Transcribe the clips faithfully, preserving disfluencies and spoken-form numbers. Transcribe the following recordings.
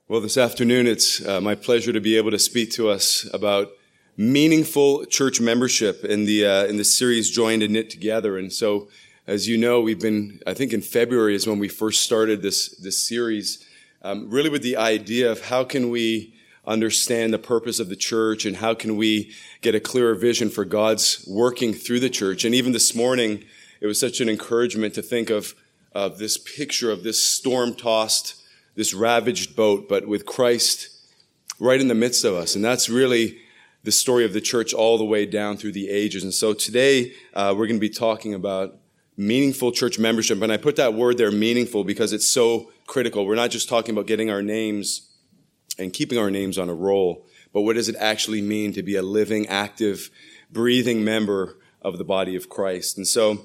Well, this afternoon, it's uh, my pleasure to be able to speak to us about meaningful church membership in the uh, in the series Joined and Knit Together. And so, as you know, we've been, I think in February is when we first started this this series, um, really with the idea of how can we understand the purpose of the church and how can we get a clearer vision for God's working through the church. And even this morning, it was such an encouragement to think of, of this picture of this storm-tossed, this ravaged boat, but with Christ right in the midst of us. And that's really the story of the church all the way down through the ages. And so today, uh, we're going to be talking about meaningful church membership. And I put that word there, meaningful, because it's so critical. We're not just talking about getting our names and keeping our names on a roll, but what does it actually mean to be a living, active, breathing member of the body of Christ? And so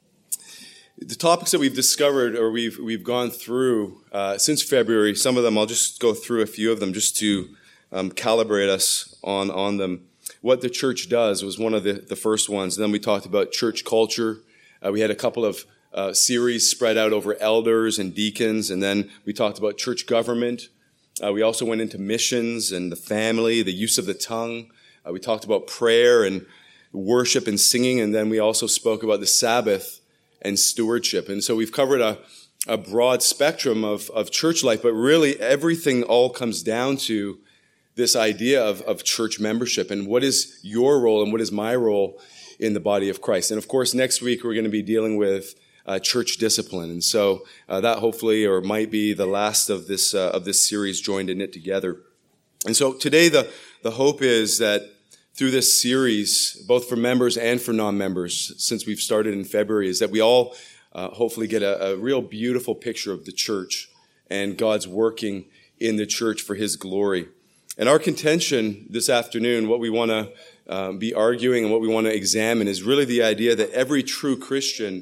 the topics that we've discovered or we've we've gone through uh, since February, some of them, I'll just go through a few of them just to um, calibrate us on, on them. What the church does was one of the, the first ones. And then we talked about church culture. Uh, we had a couple of uh, series spread out over elders and deacons. And then we talked about church government. Uh, we also went into missions and the family, the use of the tongue. Uh, we talked about prayer and worship and singing. And then we also spoke about the Sabbath and stewardship. And so we've covered a, a broad spectrum of, of church life, but really everything all comes down to this idea of, of church membership and what is your role and what is my role in the body of Christ. And of course, next week we're going to be dealing with uh, church discipline. And so uh, that hopefully or might be the last of this uh, of this series, Joined and Knit Together. And so today the, the hope is that through this series, both for members and for non-members, since we've started in February, is that we all uh, hopefully get a, a real beautiful picture of the church and God's working in the church for His glory. And our contention this afternoon, what we want to um, be arguing and what we want to examine is really the idea that every true Christian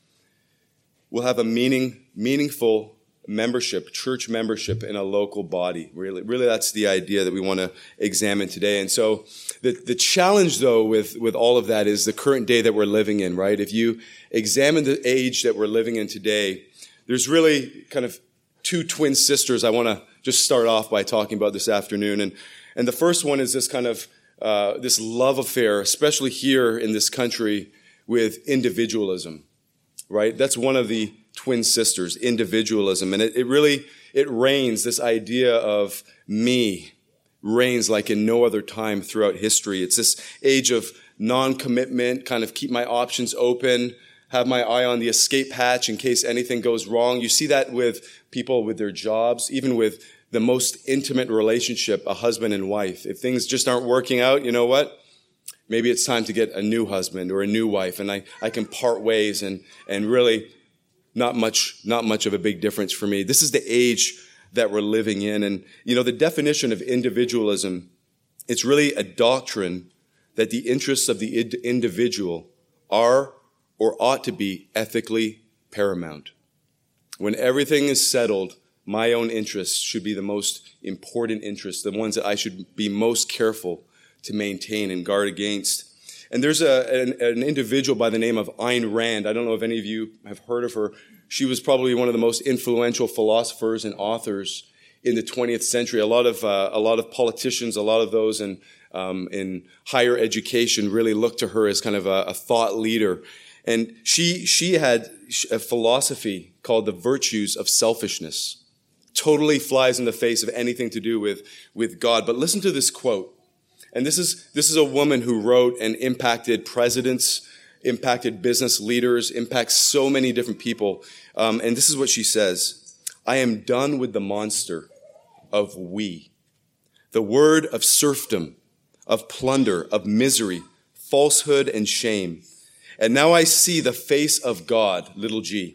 will have a meaning, meaningful membership, church membership in a local body. Really, really that's the idea that we want to examine today. And so the, the challenge, though, with, with all of that is the current day that we're living in, right? If you examine the age that we're living in today, there's really kind of two twin sisters I want to just start off by talking about this afternoon. And, and the first one is this kind of, uh, this love affair, especially here in this country, with individualism, right? That's one of the twin sisters, individualism. And it, it really, it reigns, this idea of me reigns like in no other time throughout history. It's this age of non-commitment, kind of keep my options open, have my eye on the escape hatch in case anything goes wrong. You see that with people with their jobs, even with the most intimate relationship, a husband and wife. If things just aren't working out, you know what? Maybe it's time to get a new husband or a new wife, and I, I can part ways and, and really not much, not much of a big difference for me. This is the age that we're living in. And, you know, the definition of individualism, it's really a doctrine that the interests of the individual are or ought to be ethically paramount. When everything is settled, my own interests should be the most important interests, the ones that I should be most careful to maintain and guard against. And there's a, an, an individual by the name of Ayn Rand. I don't know if any of you have heard of her. She was probably one of the most influential philosophers and authors in the twentieth century. A lot of uh, a lot of politicians, a lot of those in um, in higher education really looked to her as kind of a, a thought leader. And she she had a philosophy called the virtues of selfishness. Totally flies in the face of anything to do with, with God. But listen to this quote. And this is this is a woman who wrote and impacted presidents, impacted business leaders, impacts so many different people. Um, and this is what she says. I am done with the monster of we, the word of serfdom, of plunder, of misery, falsehood, and shame. And now I see the face of God, little g.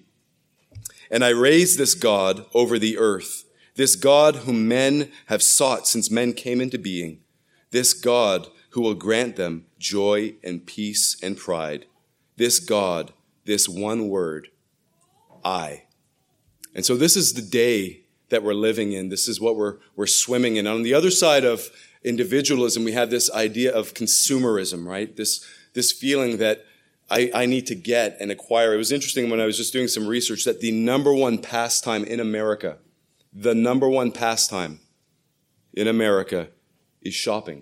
And I raise this God over the earth, this God whom men have sought since men came into being, this God who will grant them joy and peace and pride, this God, this one word, I. And so this is the day that we're living in. This is what we're, we're swimming in. On the other side of individualism, we have this idea of consumerism, right? This, this feeling that I, I need to get and acquire. It was interesting when I was just doing some research that the number one pastime in America, the number one pastime in America is shopping.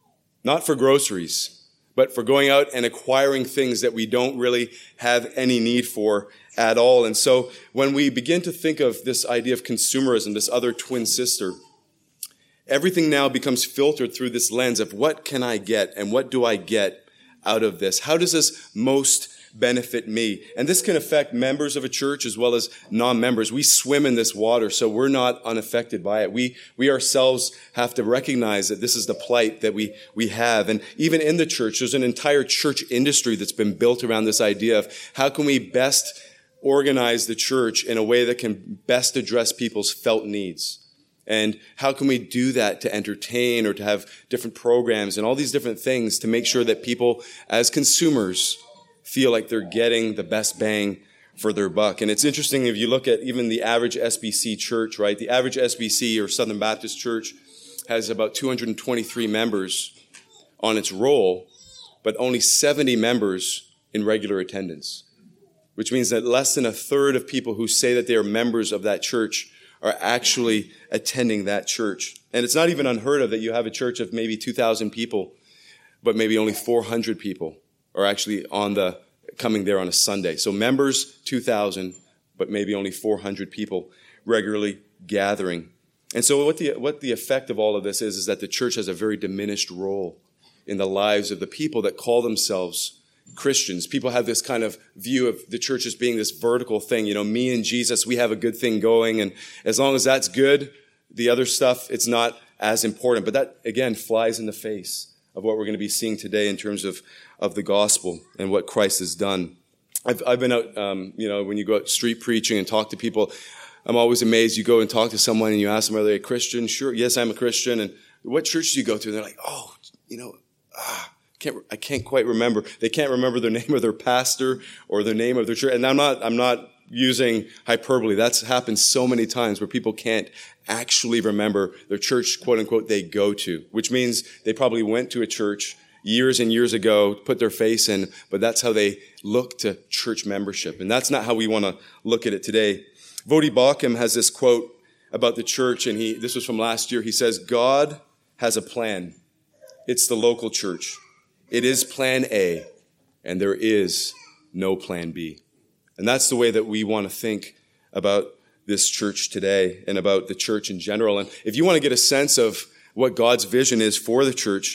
Not for groceries, but for going out and acquiring things that we don't really have any need for at all. And so when we begin to think of this idea of consumerism, this other twin sister, everything now becomes filtered through this lens of what can I get and what do I get out of this? How does this most benefit me? And this can affect members of a church as well as non-members. We swim in this water, so we're not unaffected by it. We we ourselves have to recognize that this is the plight that we we have. And even in the church, there's an entire church industry that's been built around this idea of how can we best organize the church in a way that can best address people's felt needs. And how can we do that to entertain or to have different programs and all these different things to make sure that people as consumers feel like they're getting the best bang for their buck. And it's interesting if you look at even the average S B C church, right? The average S B C or Southern Baptist Church has about two hundred twenty-three members on its roll, but only seventy members in regular attendance, which means that less than a third of people who say that they are members of that church are actually attending that church. And it's not even unheard of that you have a church of maybe two thousand people, but maybe only four hundred people are actually on the coming there on a Sunday. So members, two thousand, but maybe only four hundred people regularly gathering. And so what the what the effect of all of this is, is that the church has a very diminished role in the lives of the people that call themselves Christians. People have this kind of view of the church as being this vertical thing. You know, me and Jesus, we have a good thing going. And as long as that's good, the other stuff, it's not as important. But that, again, flies in the face of what we're going to be seeing today in terms of, of the gospel and what Christ has done. I've, I've been out, um, you know, when you go out street preaching and talk to people, I'm always amazed. You go and talk to someone and you ask them, are they a Christian? Sure, yes, I'm a Christian. And what church do you go to? And they're like, oh, you know, ah, can't, I can't quite remember. They can't remember their name of their pastor or the name of their church. And I'm not, I'm not using hyperbole. That's happened so many times where people can't actually remember their church, quote unquote, they go to, which means they probably went to a church years and years ago, put their face in, but that's how they look to church membership. And that's not how we want to look at it today. Voddie Baucham has this quote about the church, and he, this was from last year. He says, God has a plan. It's the local church. It is plan A, and there is no plan B. And that's the way that we want to think about this church today and about the church in general. And if you want to get a sense of what God's vision is for the church,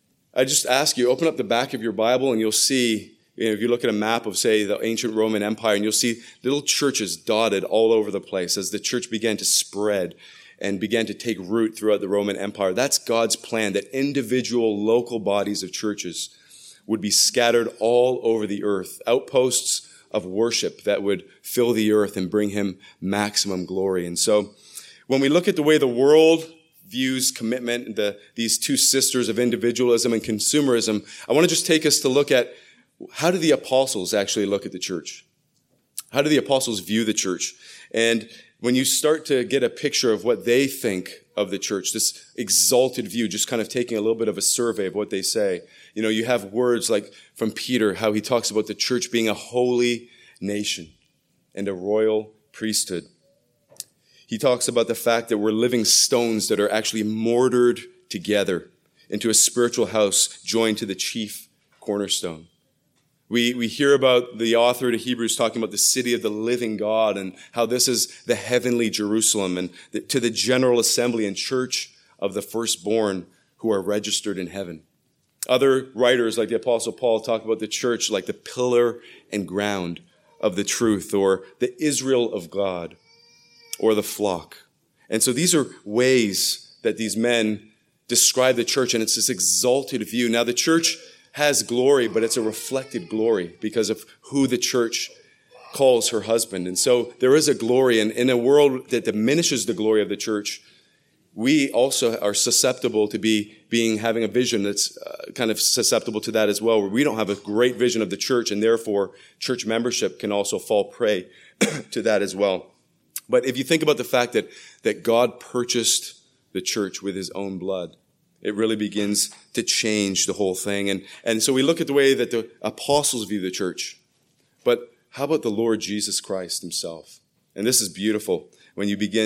I just ask you, open up the back of your Bible and you'll see, you know, if you look at a map of, say, the ancient Roman Empire, and you'll see little churches dotted all over the place as the church began to spread and began to take root throughout the Roman Empire. That's God's plan, that individual local bodies of churches would be scattered all over the earth, outposts of worship that would fill the earth and bring him maximum glory. And so when we look at the way the world views commitment, the, these two sisters of individualism and consumerism, I want to just take us to look at how do the apostles actually look at the church? How do the apostles view the church? And when you start to get a picture of what they think of the church, this exalted view, just kind of taking a little bit of a survey of what they say, you know, you have words like from Peter, how he talks about the church being a holy nation and a royal priesthood. He talks about the fact that we're living stones that are actually mortared together into a spiritual house joined to the chief cornerstone. We we hear about the author to Hebrews talking about the city of the living God and how this is the heavenly Jerusalem, and the, to the general assembly and church of the firstborn who are registered in heaven. Other writers like the Apostle Paul talk about the church like the pillar and ground of the truth, or the Israel of God, or the flock. And so these are ways that these men describe the church, and it's this exalted view. Now the church has glory, but it's a reflected glory because of who the church calls her husband. And so there is a glory, and in a world that diminishes the glory of the church, we also are susceptible to be being having a vision that's uh, kind of susceptible to that as well, where we don't have a great vision of the church, and therefore church membership can also fall prey to that as well. But if you think about the fact that, that God purchased the church with his own blood, it really begins to change the whole thing. And, and so we look at the way that the apostles view the church. But how about the Lord Jesus Christ himself? And this is beautiful when you begin to,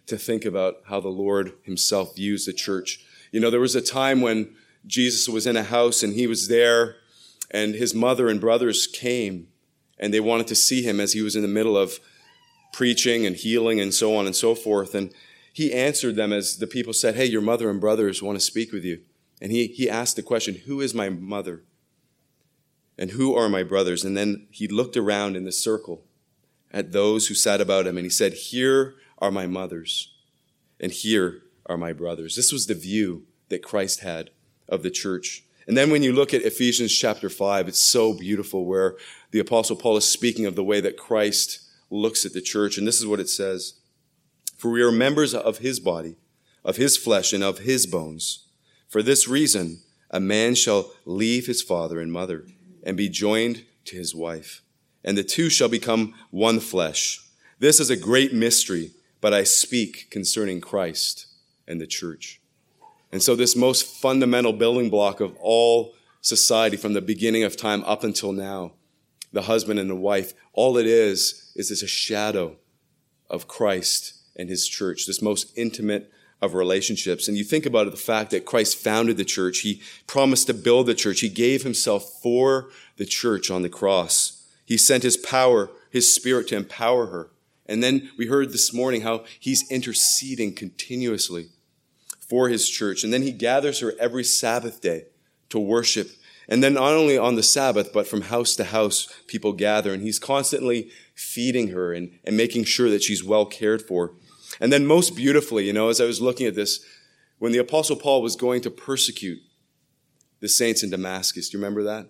to think about how the Lord himself views the church. You know, there was a time when Jesus was in a house and he was there, and his mother and brothers came and they wanted to see him as he was in the middle of preaching and healing and so on and so forth. And he answered them as the people said, "Hey, your mother and brothers want to speak with you." And he, he asked the question, "Who is my mother? And who are my brothers?" And then he looked around in the circle at those who sat about him, and he said, "Here are my mothers, and here are my brothers." This was the view that Christ had of the church. And then when you look at Ephesians chapter five, it's so beautiful, where the Apostle Paul is speaking of the way that Christ looks at the church. And this is what it says: "For we are members of his body, of his flesh, and of his bones. For this reason, a man shall leave his father and mother and be joined to his wife, and the two shall become one flesh. This is a great mystery, but I speak concerning Christ and the church." And so this most fundamental building block of all society from the beginning of time up until now, the husband and the wife, all it is, is it's a shadow of Christ and his church, this most intimate of relationships. And you think about it, the fact that Christ founded the church, he promised to build the church, he gave himself for the church on the cross. He sent his power, his Spirit to empower her. And then we heard this morning how he's interceding continuously for his church. And then he gathers her every Sabbath day to worship. And then not only on the Sabbath, but from house to house, people gather. And he's constantly feeding her and, and making sure that she's well cared for. And then most beautifully, you know, as I was looking at this, when the Apostle Paul was going to persecute the saints in Damascus, do you remember that?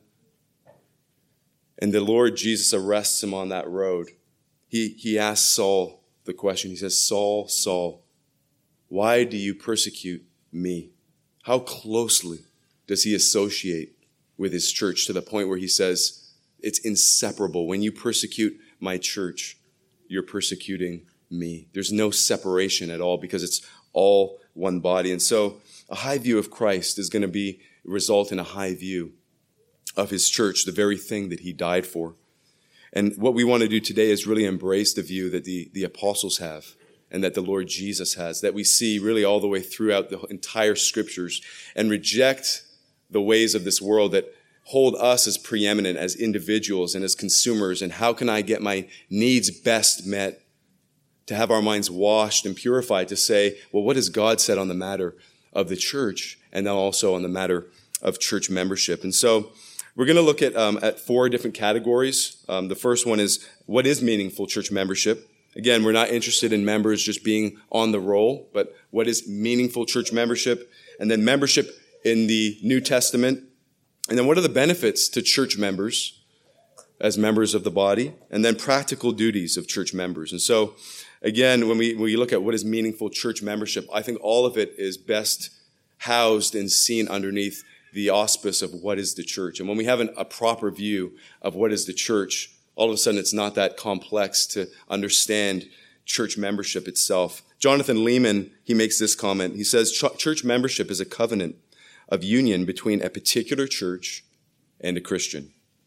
And the Lord Jesus arrests him on that road. He, he asks Saul the question. He says, "Saul, Saul, why do you persecute me?" How closely does he associate with his church, to the point where he says, it's inseparable. When you persecute my church, you're persecuting me. There's no separation at all, because it's all one body. And so a high view of Christ is going to be result in a high view of his church, the very thing that he died for. And what we want to do today is really embrace the view that the, the apostles have, and that the Lord Jesus has, that we see really all the way throughout the entire scriptures, and reject the ways of this world that hold us as preeminent as individuals and as consumers. And how can I get my needs best met? To have our minds washed and purified, to say, well, what has God said on the matter of the church, and now also on the matter of church membership? And so we're going to look at um, at four different categories. Um, the first one is, what is meaningful church membership? Again, we're not interested in members just being on the roll, but what is meaningful church membership? And then membership in the New Testament. And then what are the benefits to church members as members of the body? And then practical duties of church members. And so, again, when we, when we look at what is meaningful church membership, I think all of it is best housed and seen underneath the auspice of what is the church. And when we have an, a proper view of what is the church, all of a sudden it's not that complex to understand church membership itself. Jonathan Lehman, he makes this comment. He says, church membership is a covenant of union between a particular church and a Christian.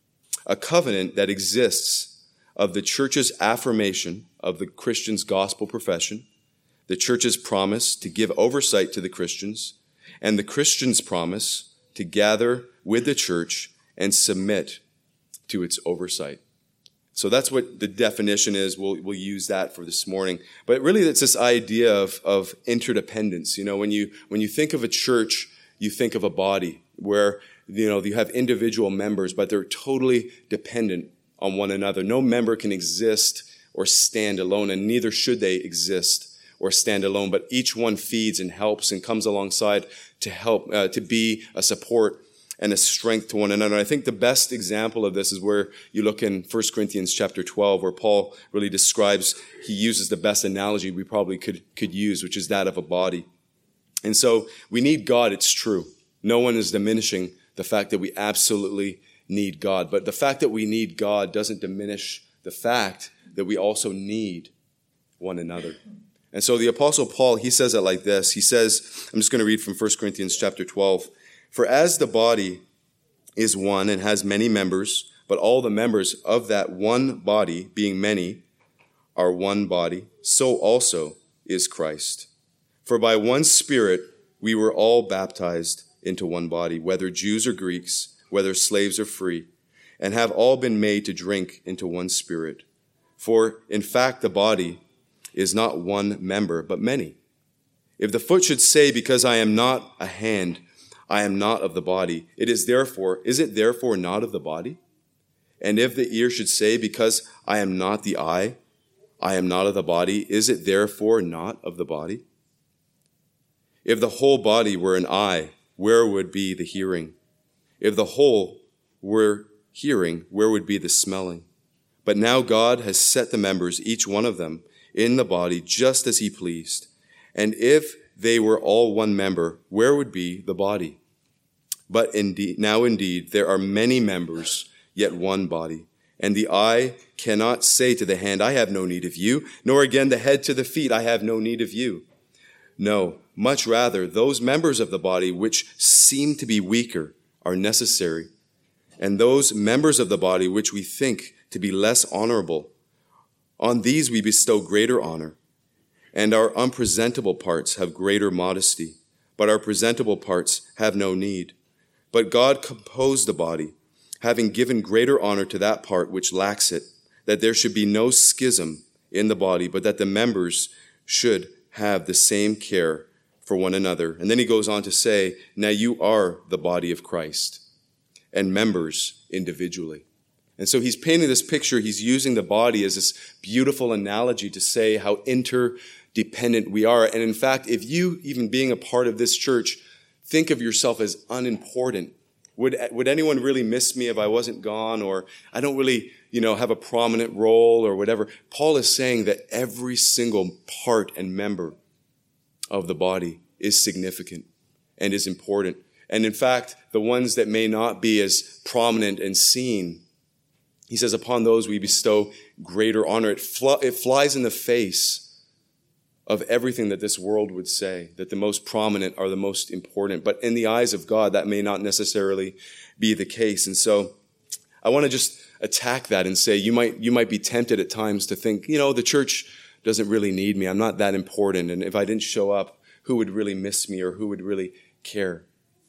A covenant that exists of the church's affirmation of the Christian's gospel profession, the church's promise to give oversight to the Christians, and the Christian's promise to gather with the church and submit to its oversight. So that's what the definition is. We'll, we'll use that for this morning. But really, it's this idea of, of interdependence. You know, when you, when you think of a church, you think of a body where, you know, you have individual members, but they're totally dependent on one another. No member can exist or stand alone, and neither should they exist or stand alone, but each one feeds and helps and comes alongside to help, uh, to be a support and a strength to one another. And I think the best example of this is where you look in First Corinthians chapter twelve, where Paul really describes, he uses the best analogy we probably could, could use, which is that of a body. And so we need God, it's true. No one is diminishing the fact that we absolutely need God. But the fact that we need God doesn't diminish the fact that we also need one another. And so the Apostle Paul, he says it like this. He says, I'm just going to read from First Corinthians chapter twelve. For as the body is one and has many members, but all the members of that one body, being many, are one body, so also is Christ. For by one Spirit we were all baptized into one body, whether Jews or Greeks, whether slaves or free, and have all been made to drink into one Spirit. For in fact the body is not one member, but many. If the foot should say, because I am not a hand, I am not of the body, it is therefore, is it therefore not of the body? And if the ear should say, because I am not the eye, I am not of the body, is it therefore not of the body? If the whole body were an eye, where would be the hearing? If the whole were hearing, where would be the smelling? But now God has set the members, each one of them, in the body just as he pleased. And if they were all one member, where would be the body? But indeed, now indeed, there are many members, yet one body. And the eye cannot say to the hand, I have no need of you, nor again the head to the feet, I have no need of you. No, much rather, those members of the body which seem to be weaker are necessary. And those members of the body which we think to be less honorable, on these we bestow greater honor. And our unpresentable parts have greater modesty, but our presentable parts have no need. But God composed the body, having given greater honor to that part which lacks it, that there should be no schism in the body, but that the members should have the same care for one another. And then he goes on to say, now you are the body of Christ, and members individually. And so he's painting this picture. He's using the body as this beautiful analogy to say how interdependent we are. And in fact, if you, even being a part of this church, think of yourself as unimportant, would, would anyone really miss me if I wasn't gone? Or I don't really, you know, have a prominent role or whatever. Paul is saying that every single part and member of the body is significant and is important. And in fact, the ones that may not be as prominent and seen, he says, upon those we bestow greater honor. It, fl- it flies in the face of everything that this world would say, that the most prominent are the most important. But in the eyes of God, that may not necessarily be the case. And so I want to just attack that and say, you might, you might be tempted at times to think, you know, the church doesn't really need me. I'm not that important. And if I didn't show up, who would really miss me or who would really care?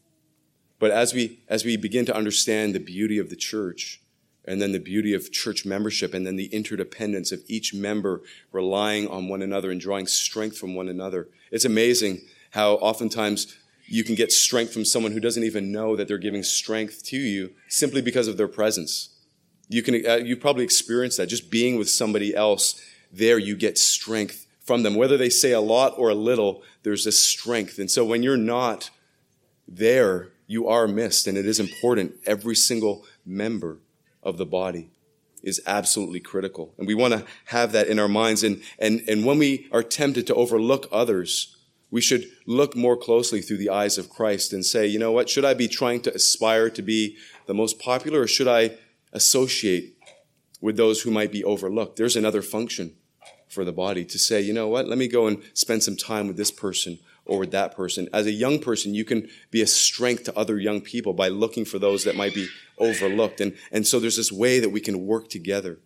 But as we, as we begin to understand the beauty of the church, and then the beauty of church membership, and then the interdependence of each member relying on one another and drawing strength from one another. It's amazing how oftentimes you can get strength from someone who doesn't even know that they're giving strength to you simply because of their presence. You can, uh, you probably experienced that. Just being with somebody else, there you get strength from them. Whether they say a lot or a little, there's a strength. And so when you're not there, you are missed, and it is important. Every single member of the body is absolutely critical. And we want to have that in our minds. And, and, and when we are tempted to overlook others, we should look more closely through the eyes of Christ and say, you know what, should I be trying to aspire to be the most popular, or should I associate with those who might be overlooked? There's another function for the body to say, you know what, let me go and spend some time with this person or with that person. As a young person, you can be a strength to other young people by looking for those that might be overlooked. And, and so there's this way that we can work together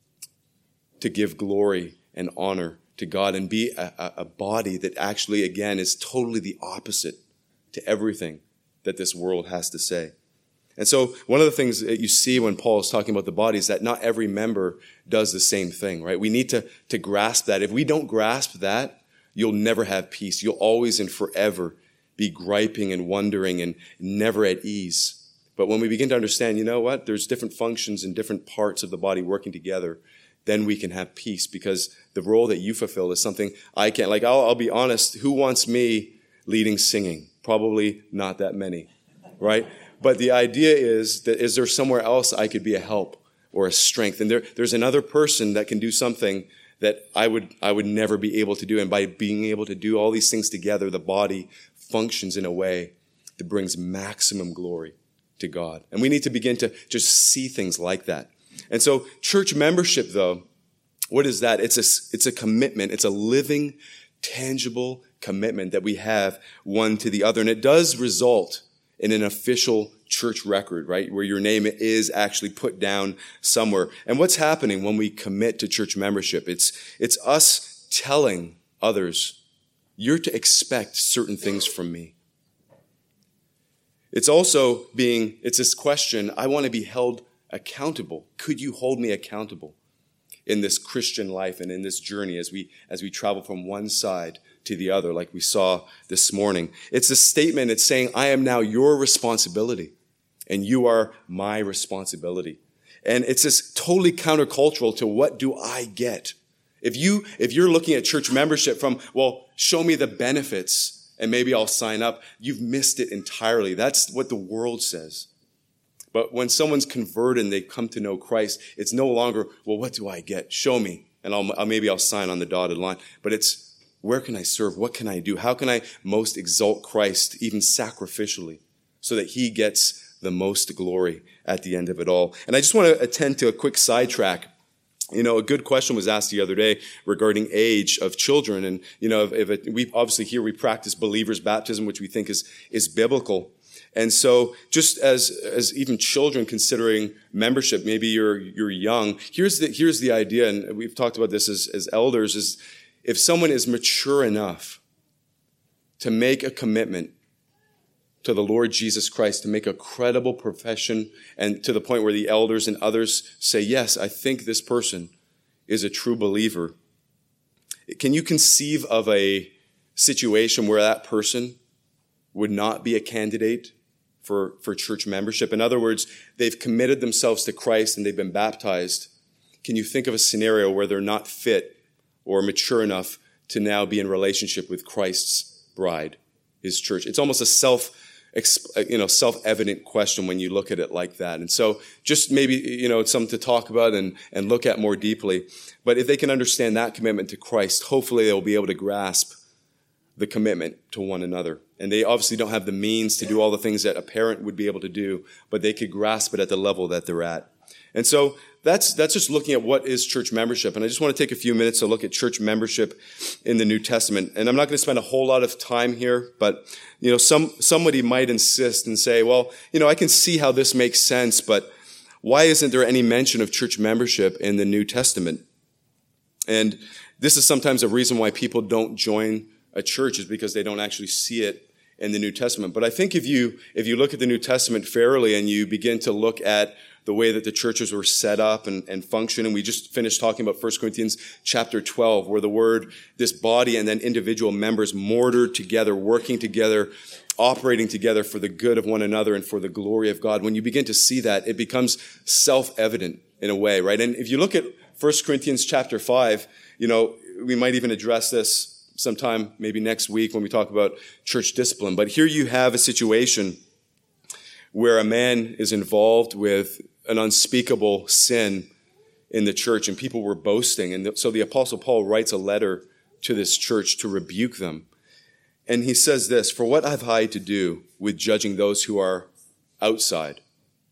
to give glory and honor to God and be a, a body that actually, again, is totally the opposite to everything that this world has to say. And so one of the things that you see when Paul is talking about the body is that not every member does the same thing, right? We need to, to grasp that. If we don't grasp that, you'll never have peace. You'll always and forever be griping and wondering and never at ease. But when we begin to understand, you know what, there's different functions and different parts of the body working together, then we can have peace, because the role that you fulfill is something I can't. Like, I'll, I'll be honest, who wants me leading singing? Probably not that many, right? But the idea is that is there somewhere else I could be a help or a strength? And there, there's another person that can do something that I would I would never be able to do. And by being able to do all these things together, the body functions in a way that brings maximum glory to God. And we need to begin to just see things like that. And so church membership, though, what is that? It's a, it's a commitment. It's a living, tangible commitment that we have one to the other. And it does result in an official church record, right? Where your name is actually put down somewhere. And what's happening when we commit to church membership? It's, it's us telling others, you're to expect certain things from me. It's also being, it's this question, I want to be held accountable. Could you hold me accountable in this Christian life and in this journey as we as we travel from one side to the other, like we saw this morning? It's a statement, it's saying, I am now your responsibility, and you are my responsibility. And it's this totally countercultural to what do I get? If you, if you're looking at church membership from, well, show me the benefits and maybe I'll sign up, you've missed it entirely. That's what the world says. But when someone's converted and they come to know Christ, it's no longer, well, what do I get? Show me. And I'll, I'll maybe I'll sign on the dotted line. But it's, where can I serve? What can I do? How can I most exalt Christ, even sacrificially, so that he gets the most glory at the end of it all? And I just want to attend to a quick sidetrack. You know, a good question was asked the other day regarding age of children. And, you know, if, if it, we obviously here we practice believers' baptism, which we think is, is biblical. And so just as, as even children considering membership, maybe you're, you're young, here's the, here's the idea. And we've talked about this as, as elders, is if someone is mature enough to make a commitment to the Lord Jesus Christ, to make a credible profession, and to the point where the elders and others say, yes, I think this person is a true believer. Can you conceive of a situation where that person would not be a candidate for, for church membership? In other words, they've committed themselves to Christ and they've been baptized. Can you think of a scenario where they're not fit or mature enough to now be in relationship with Christ's bride, his church? It's almost a self you know, self-evident question when you look at it like that. And so just maybe, you know, it's something to talk about and, and look at more deeply. But if they can understand that commitment to Christ, hopefully they'll be able to grasp the commitment to one another. And they obviously don't have the means to do all the things that a parent would be able to do, but they could grasp it at the level that they're at. And so that's that's just looking at what is church membership. And I just want to take a few minutes to look at church membership in the New Testament. And I'm not going to spend a whole lot of time here, but you know, some somebody might insist and say, well, you know, I can see how this makes sense, but why isn't there any mention of church membership in the New Testament? And this is sometimes a reason why people don't join a church, is because they don't actually see it in the New Testament. But I think if you if you look at the New Testament fairly and you begin to look at the way that the churches were set up and, and function. And we just finished talking about First Corinthians chapter twelve, where the word, this body and then individual members mortared together, working together, operating together for the good of one another and for the glory of God. When you begin to see that, it becomes self-evident in a way, right? And if you look at First Corinthians chapter five, you know, we might even address this sometime maybe next week when we talk about church discipline. But here you have a situation where a man is involved with an unspeakable sin in the church, and people were boasting. And so the Apostle Paul writes a letter to this church to rebuke them. And he says this, "For what have I to do with judging those who are outside?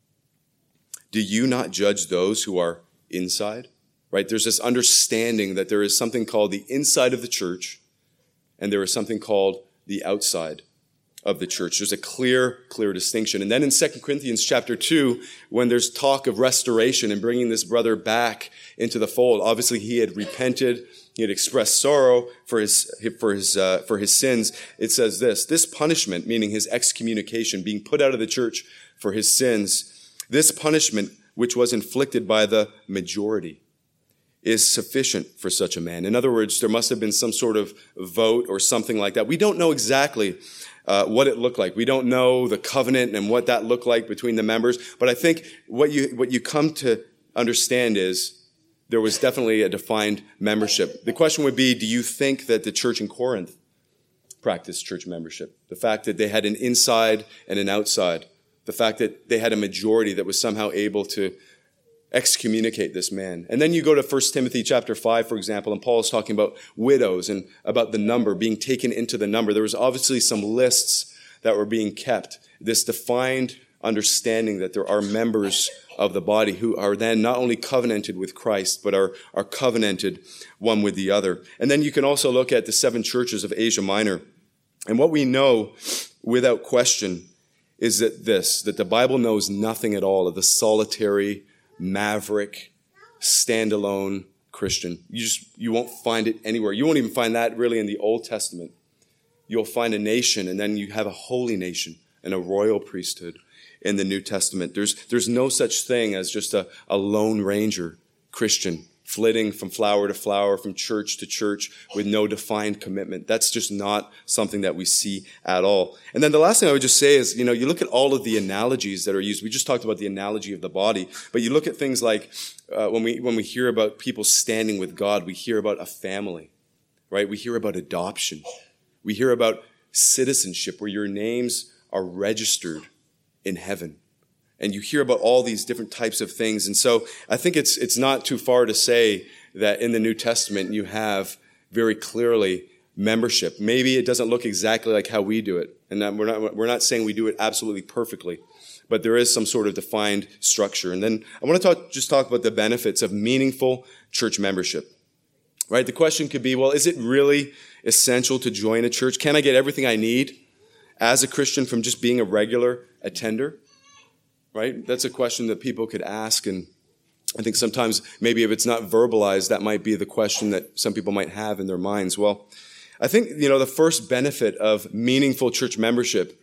Do you not judge those who are inside?" Right? There's this understanding that there is something called the inside of the church, and there is something called the outside of the church. There's a clear, clear distinction. And then in Second Corinthians chapter two, when there's talk of restoration and bringing this brother back into the fold, obviously he had repented, he had expressed sorrow for his for his uh, for his sins. It says this: this punishment, meaning his excommunication, being put out of the church for his sins, this punishment which was inflicted by the majority is sufficient for such a man. In other words, there must have been some sort of vote or something like that. We don't know exactly Uh, what it looked like. We don't know the covenant and what that looked like between the members. But I think what you what you come to understand is there was definitely a defined membership. The question would be, do you think that the church in Corinth practiced church membership? The fact that they had an inside and an outside. The fact that they had a majority that was somehow able to excommunicate this man. And then you go to First Timothy chapter five, for example, and Paul is talking about widows and about the number, being taken into the number. There was obviously some lists that were being kept. This defined understanding that there are members of the body who are then not only covenanted with Christ, but are, are covenanted one with the other. And then you can also look at the seven churches of Asia Minor. And what we know without question is that this, that the Bible knows nothing at all of the solitary, maverick, standalone Christian. You just, you won't find it anywhere. You won't even find that really in the Old Testament. You'll find a nation, and then you have a holy nation and a royal priesthood in the New Testament. There's, there's no such thing as just a, a lone ranger Christian flitting from flower to flower, from church to church with no defined commitment. That's just not something that we see at all. And then the last thing I would just say is, you know, you look at all of the analogies that are used. We just talked about the analogy of the body, but you look at things like uh, when we when we hear about people standing with God, we hear about a family, right? We hear about adoption. We hear about citizenship, where your names are registered in heaven. And you hear about all these different types of things. And so I think it's it's not too far to say that in the New Testament you have very clearly membership. Maybe it doesn't look exactly like how we do it. And that we're not we're not saying we do it absolutely perfectly. But there is some sort of defined structure. And then I want to talk just talk about the benefits of meaningful church membership. Right? The question could be, well, is it really essential to join a church? Can I get everything I need as a Christian from just being a regular attender? Right? That's a question that people could ask, and I think sometimes maybe if it's not verbalized, that might be the question that some people might have in their minds. Well, I think, you know, the first benefit of meaningful church membership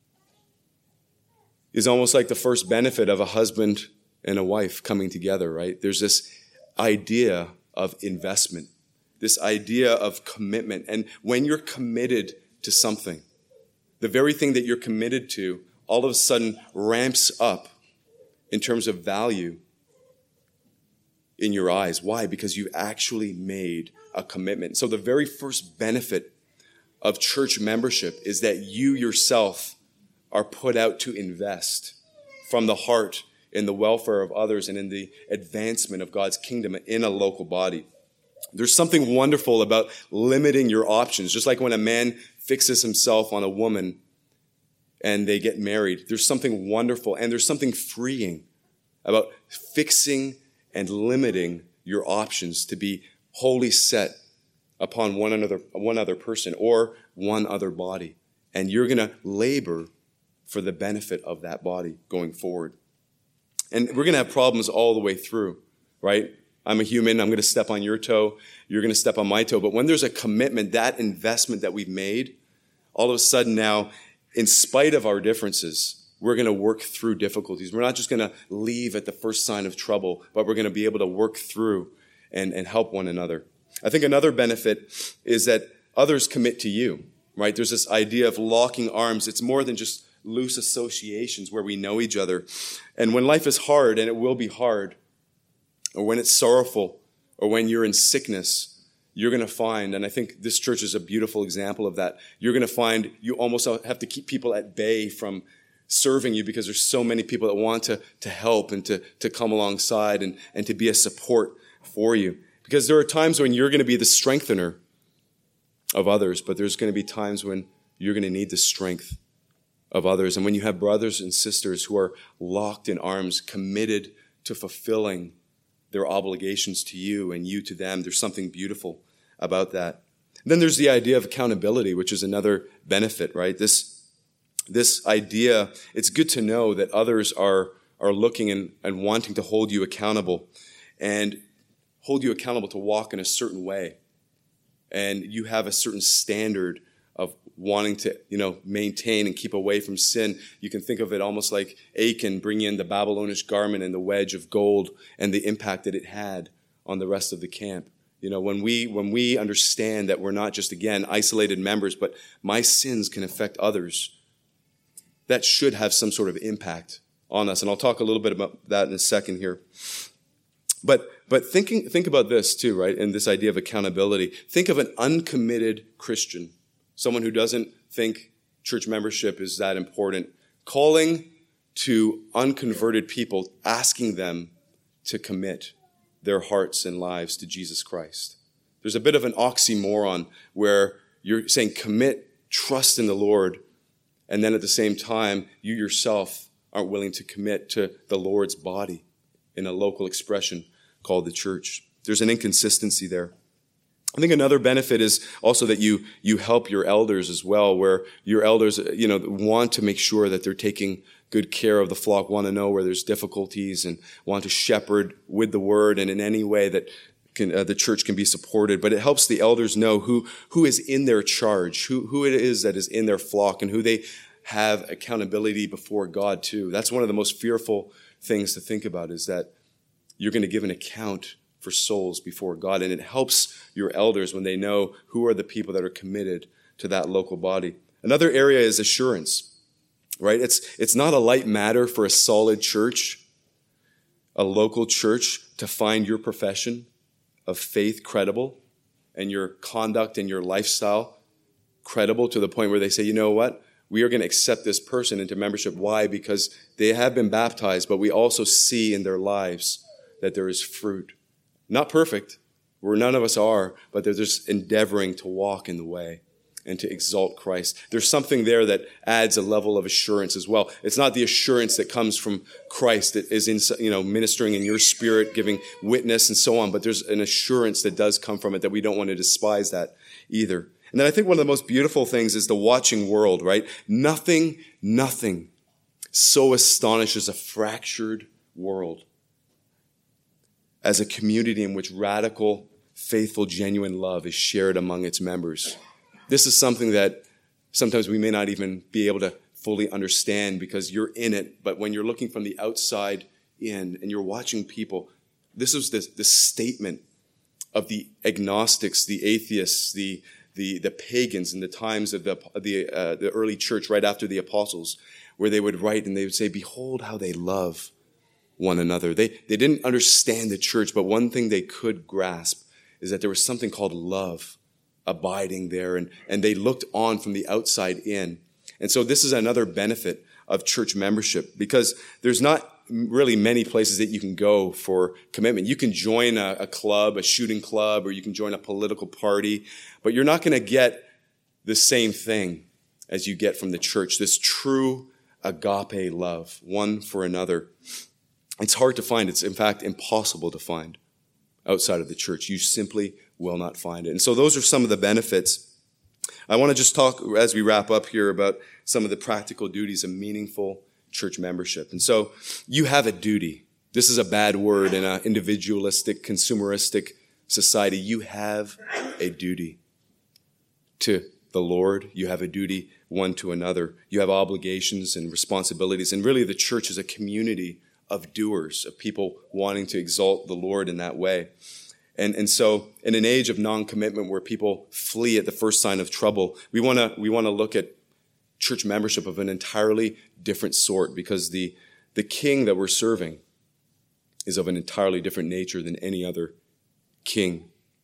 is almost like the first benefit of a husband and a wife coming together, right? There's this idea of investment, this idea of commitment. And when you're committed to something, the very thing that you're committed to all of a sudden ramps up in terms of value in your eyes. Why? Because you actually made a commitment. So the very first benefit of church membership is that you yourself are put out to invest from the heart in the welfare of others and in the advancement of God's kingdom in a local body. There's something wonderful about limiting your options. Just like when a man fixes himself on a woman and they get married, there's something wonderful and there's something freeing about fixing and limiting your options to be wholly set upon one another, one other person or one other body. And you're going to labor for the benefit of that body going forward. And we're going to have problems all the way through, right? I'm a human. I'm going to step on your toe. You're going to step on my toe. But when there's a commitment, that investment that we've made, all of a sudden now, in spite of our differences, we're going to work through difficulties. We're not just going to leave at the first sign of trouble, but we're going to be able to work through and, and help one another. I think another benefit is that others commit to you, right? There's this idea of locking arms. It's more than just loose associations where we know each other. And when life is hard, and it will be hard, or when it's sorrowful, or when you're in sickness, you're going to find, and I think this church is a beautiful example of that, you're going to find you almost have to keep people at bay from serving you because there's so many people that want to, to help and to, to come alongside and, and to be a support for you. Because there are times when you're going to be the strengthener of others, but there's going to be times when you're going to need the strength of others. And when you have brothers and sisters who are locked in arms, committed to fulfilling their obligations to you and you to them, there's something beautiful about that. And then there's the idea of accountability, which is another benefit, right? This, this idea, it's good to know that others are, are looking and, and wanting to hold you accountable and hold you accountable to walk in a certain way. And you have a certain standard of wanting to, you know, maintain and keep away from sin. You can think of it almost like Achan bringing in the Babylonish garment and the wedge of gold and the impact that it had on the rest of the camp. You know, when we when we understand that we're not just, again, isolated members, but my sins can affect others, that should have some sort of impact on us. And I'll talk a little bit about that in a second here. But but thinking think about this too, right? And this idea of accountability. Think of an uncommitted Christian, someone who doesn't think church membership is that important, calling to unconverted people, asking them to commit their hearts and lives to Jesus Christ. There's a bit of an oxymoron where you're saying commit, trust in the Lord, and then at the same time, you yourself aren't willing to commit to the Lord's body in a local expression called the church. There's an inconsistency there. I think another benefit is also that you you help your elders as well, where your elders, you know, want to make sure that they're taking good care of the flock, want to know where there's difficulties and want to shepherd with the word and in any way that can, uh, the church can be supported, but it helps the elders know who, who is in their charge, who, who it is that is in their flock, and who they have accountability before God too. That's one of the most fearful things to think about, is that you're going to give an account for souls before God. And it helps your elders when they know who are the people that are committed to that local body. Another area is assurance, right? It's, it's not a light matter for a solid church, a local church, to find your profession of faith credible and your conduct and your lifestyle credible to the point where they say, you know what? We are going to accept this person into membership. Why? Because they have been baptized, but we also see in their lives that there is fruit. Not perfect, where none of us are, but they're just endeavoring to walk in the way and to exalt Christ. There's something there that adds a level of assurance as well. It's not the assurance that comes from Christ that is in, you know, ministering in your spirit, giving witness and so on, but there's an assurance that does come from it that we don't want to despise that either. And then I think one of the most beautiful things is the watching world, right? Nothing, nothing so astonishes a fractured world as a community in which radical, faithful, genuine love is shared among its members. This is something that sometimes we may not even be able to fully understand because you're in it, but when you're looking from the outside in and you're watching people, this was the, the statement of the agnostics, the atheists, the The, the pagans in the times of the the, uh, the early church right after the apostles, where they would write and they would say, behold how they love one another. They, they didn't understand the church, but one thing they could grasp is that there was something called love abiding there, and, and they looked on from the outside in. And so this is another benefit of church membership, because there's not really many places that you can go for commitment. You can join a, a club, a shooting club, or you can join a political party, but you're not going to get the same thing as you get from the church, this true agape love, one for another. It's hard to find. It's, in fact, impossible to find outside of the church. You simply will not find it. And so those are some of the benefits. I want to just talk, as we wrap up here, about some of the practical duties of meaningful church membership. And so you have a duty. This is a bad word in an individualistic, consumeristic society. You have a duty to the Lord. You have a duty one to another. You have obligations and responsibilities. And really the church is a community of doers, of people wanting to exalt the Lord in that way. And, and so in an age of non-commitment where people flee at the first sign of trouble, we want to we want to look at church membership of an entirely different sort, because the, the king that we're serving is of an entirely different nature than any other king.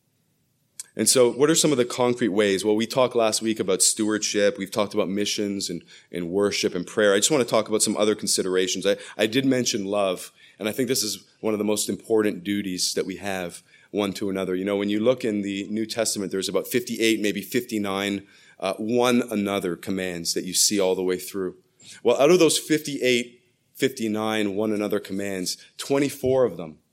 And so what are some of the concrete ways? Well, we talked last week about stewardship. We've talked about missions and, and worship and prayer. I just want to talk about some other considerations. I, I did mention love, and I think this is one of the most important duties that we have one to another. You know, when you look in the New Testament, there's about fifty-eight, maybe fifty-nine uh, one another commands that you see all the way through. Well, out of those fifty-eight, fifty-nine one another commands, twenty-four of them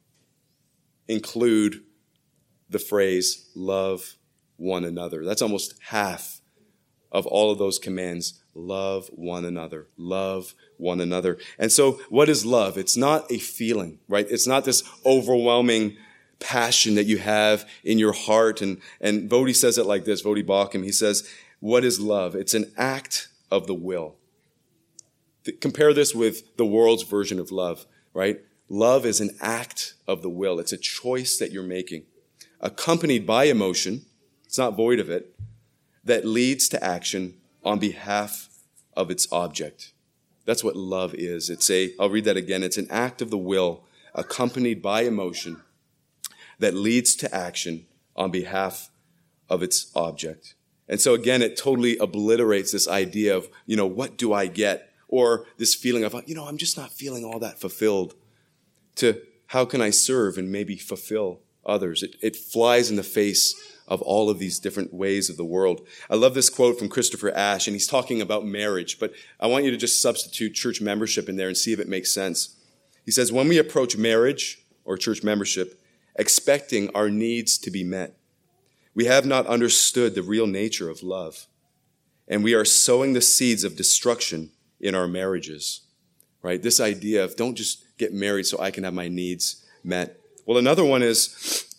include the phrase, love one another. That's almost half of all of those commands. Love one another. Love one another. And so what is love? It's not a feeling, right? It's not this overwhelming passion that you have in your heart. And, and Voddie says it like this, Voddie Baucham. He says, what is love? It's an act of the will. Compare this with the world's version of love, right? Love is an act of the will. It's a choice that you're making, accompanied by emotion, it's not void of it, that leads to action on behalf of its object. That's what love is. It's a, I'll read that again, it's an act of the will accompanied by emotion that leads to action on behalf of its object. And so again, it totally obliterates this idea of, you know, what do I get? Or this feeling of, you know, I'm just not feeling all that fulfilled, to how can I serve and maybe fulfill others. It, it flies in the face of all of these different ways of the world. I love this quote from Christopher Ashe, and he's talking about marriage, but I want you to just substitute church membership in there and see if it makes sense. He says, when we approach marriage or church membership, expecting our needs to be met, we have not understood the real nature of love, and we are sowing the seeds of destruction in our marriages, right? This idea of don't just get married so I can have my needs met. Well, another one is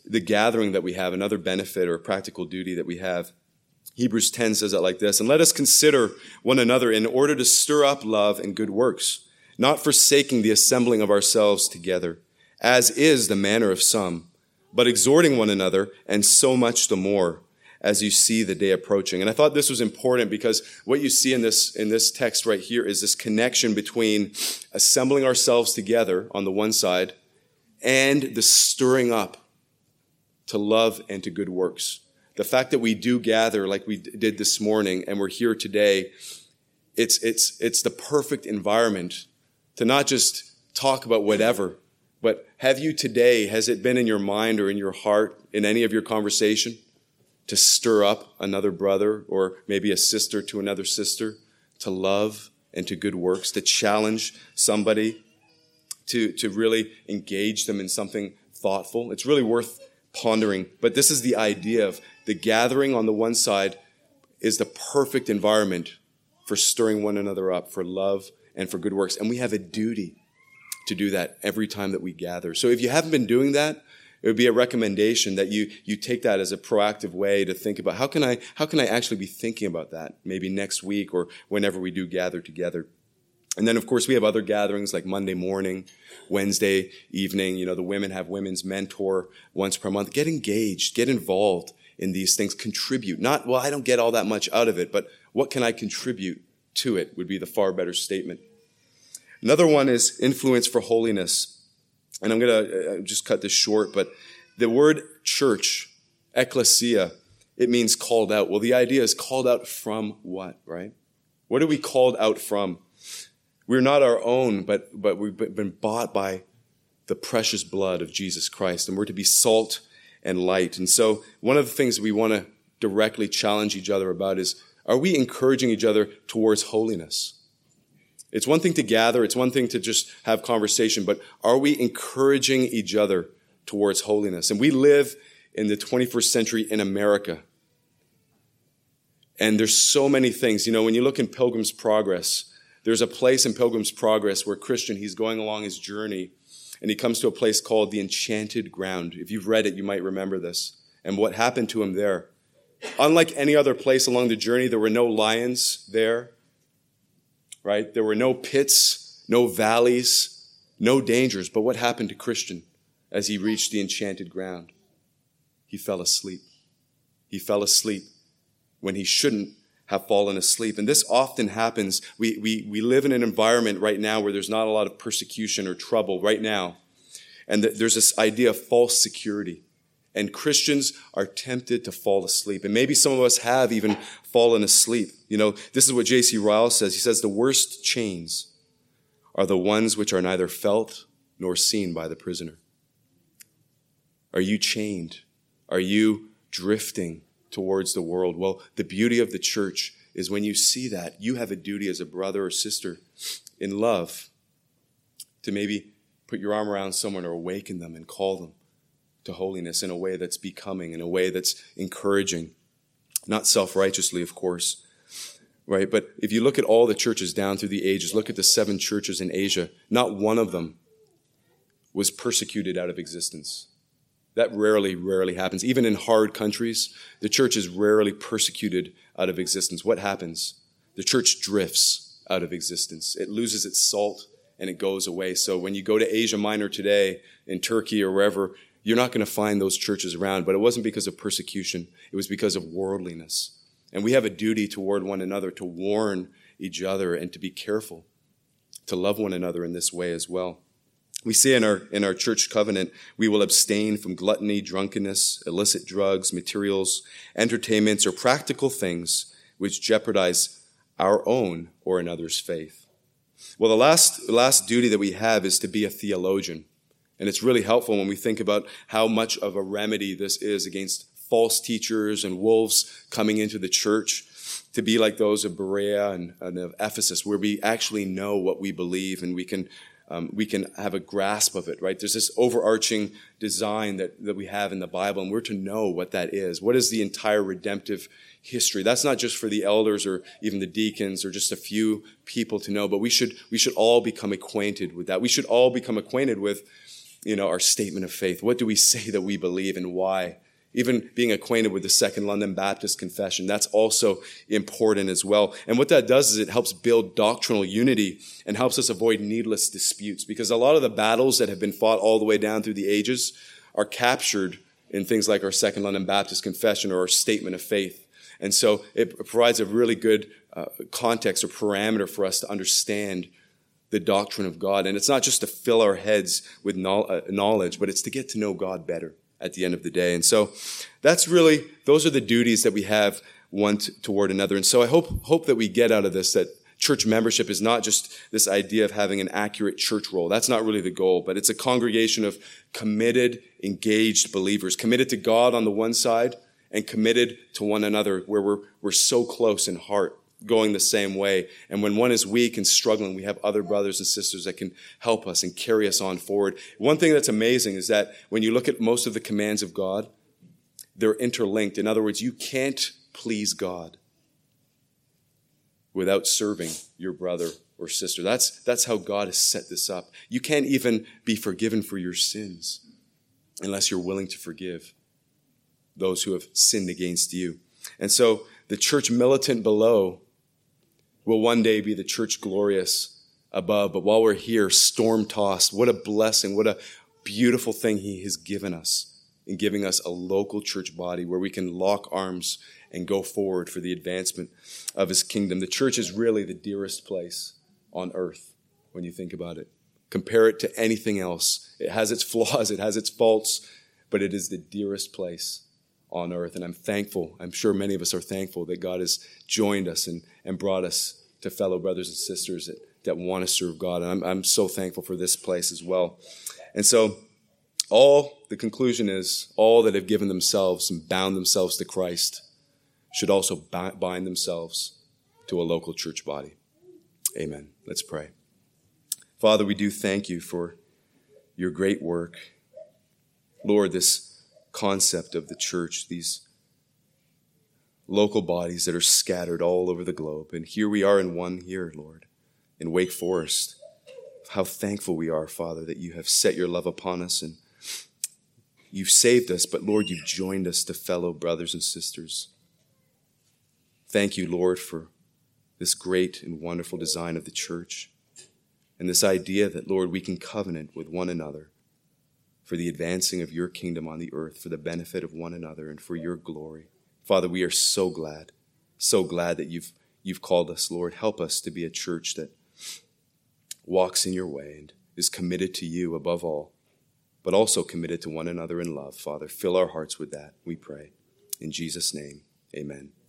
the gathering that we have, another benefit or practical duty that we have. Hebrews ten says it like this, and let us consider one another in order to stir up love and good works, not forsaking the assembling of ourselves together, as is the manner of some, but exhorting one another, and so much the more as you see the day approaching. And I thought this was important because what you see in this, in this text right here is this connection between assembling ourselves together on the one side and the stirring up to love and to good works. The fact that we do gather like we did this morning and we're here today, it's, it's, it's the perfect environment to not just talk about whatever, but have you today, has it been in your mind or in your heart in any of your conversation to stir up another brother or maybe a sister to another sister, to love and to good works, to challenge somebody, to, to really engage them in something thoughtful? It's really worth pondering. But this is the idea of the gathering on the one side is the perfect environment for stirring one another up, for love and for good works. And we have a duty to do that every time that we gather. So if you haven't been doing that, it would be a recommendation that you you take that as a proactive way to think about how can I how can I actually be thinking about that maybe next week or whenever we do gather together. And then, of course, we have other gatherings like Monday morning, Wednesday evening. You know, the women have women's mentor once per month. Get engaged, get involved in these things, contribute. Not, well, I don't get all that much out of it, but what can I contribute to it would be the far better statement. Another one is influence for holiness. And I'm going to just cut this short, but the word church, ecclesia, it means called out. Well, the idea is called out from what, right? What are we called out from? We're not our own, but, but we've been bought by the precious blood of Jesus Christ, and we're to be salt and light. And so one of the things we want to directly challenge each other about is, are we encouraging each other towards holiness? It's one thing to gather, it's one thing to just have conversation, but are we encouraging each other towards holiness? And we live in the twenty-first century in America. And there's so many things. You know, when you look in Pilgrim's Progress, there's a place in Pilgrim's Progress where Christian, he's going along his journey, and he comes to a place called the Enchanted Ground. If you've read it, you might remember this. And what happened to him there. Unlike any other place along the journey, there were no lions there. Right? There were no pits, no valleys, no dangers. But what happened to Christian as he reached the enchanted ground? He fell asleep. He fell asleep when he shouldn't have fallen asleep. And this often happens. We, we, we live in an environment right now where there's not a lot of persecution or trouble right now. And th- there's this idea of false security. And Christians are tempted to fall asleep. And maybe some of us have even fallen asleep. You know, this is what J C Ryle says. He says, the worst chains are the ones which are neither felt nor seen by the prisoner. Are you chained? Are you drifting towards the world? Well, the beauty of the church is when you see that, you have a duty as a brother or sister in love to maybe put your arm around someone or awaken them and call them to holiness in a way that's becoming, in a way that's encouraging. Not self-righteously, of course, right? But if you look at all the churches down through the ages, look at the seven churches in Asia, not one of them was persecuted out of existence. That rarely, rarely happens. Even in hard countries, the church is rarely persecuted out of existence. What happens? The church drifts out of existence. It loses its salt and it goes away. So when you go to Asia Minor today, in Turkey or wherever, you're not going to find those churches around. But it wasn't because of persecution. It was because of worldliness. And we have a duty toward one another to warn each other and to be careful, to love one another in this way as well. We say in our in our church covenant, we will abstain from gluttony, drunkenness, illicit drugs, materials, entertainments, or practical things which jeopardize our own or another's faith. Well, the last last duty that we have is to be a theologian. And it's really helpful when we think about how much of a remedy this is against false teachers and wolves coming into the church, to be like those of Berea and, and of Ephesus, where we actually know what we believe and we can um, we can have a grasp of it, right? There's this overarching design that, that we have in the Bible, and we're to know what that is. What is the entire redemptive history? That's not just for the elders or even the deacons or just a few people to know, but we should we should all become acquainted with that. We should all become acquainted with you know, our statement of faith. What do we say that we believe and why? Even being acquainted with the Second London Baptist Confession, that's also important as well. And what that does is it helps build doctrinal unity and helps us avoid needless disputes, because a lot of the battles that have been fought all the way down through the ages are captured in things like our Second London Baptist Confession or our statement of faith. And so it provides a really good uh, context or parameter for us to understand the doctrine of God. And it's not just to fill our heads with knowledge, but it's to get to know God better at the end of the day. And so that's really, those are the duties that we have one t- toward another. And so I hope hope that we get out of this that church membership is not just this idea of having an accurate church roll. That's not really the goal, but it's a congregation of committed, engaged believers, committed to God on the one side and committed to one another, where we're we're so close in heart, going the same way. And when one is weak and struggling, we have other brothers and sisters that can help us and carry us on forward. One thing that's amazing is that when you look at most of the commands of God, they're interlinked. In other words, you can't please God without serving your brother or sister. That's, that's how God has set this up. You can't even be forgiven for your sins unless you're willing to forgive those who have sinned against you. And so the church militant below will one day be the church glorious above. But while we're here, storm-tossed, what a blessing, what a beautiful thing he has given us in giving us a local church body where we can lock arms and go forward for the advancement of his kingdom. The church is really the dearest place on earth when you think about it. Compare it to anything else. It has its flaws, it has its faults, but it is the dearest place on earth. And I'm thankful, I'm sure many of us are thankful that God has joined us and, and brought us to fellow brothers and sisters that, that want to serve God. And I'm, I'm so thankful for this place as well. And so all, the conclusion is, all that have given themselves and bound themselves to Christ should also bind themselves to a local church body. Amen. Let's pray. Father, we do thank you for your great work. Lord, this concept of the church, these local bodies that are scattered all over the globe. And here we are in one here, Lord, in Wake Forest. How thankful we are, Father, that you have set your love upon us and you've saved us, but Lord, you've joined us to fellow brothers and sisters. Thank you, Lord, for this great and wonderful design of the church and this idea that, Lord, we can covenant with one another for the advancing of your kingdom on the earth, for the benefit of one another and for your glory. Father, we are so glad, so glad that you've you've called us, Lord. Help us to be a church that walks in your way and is committed to you above all, but also committed to one another in love. Father, fill our hearts with that, we pray. In Jesus' name, amen.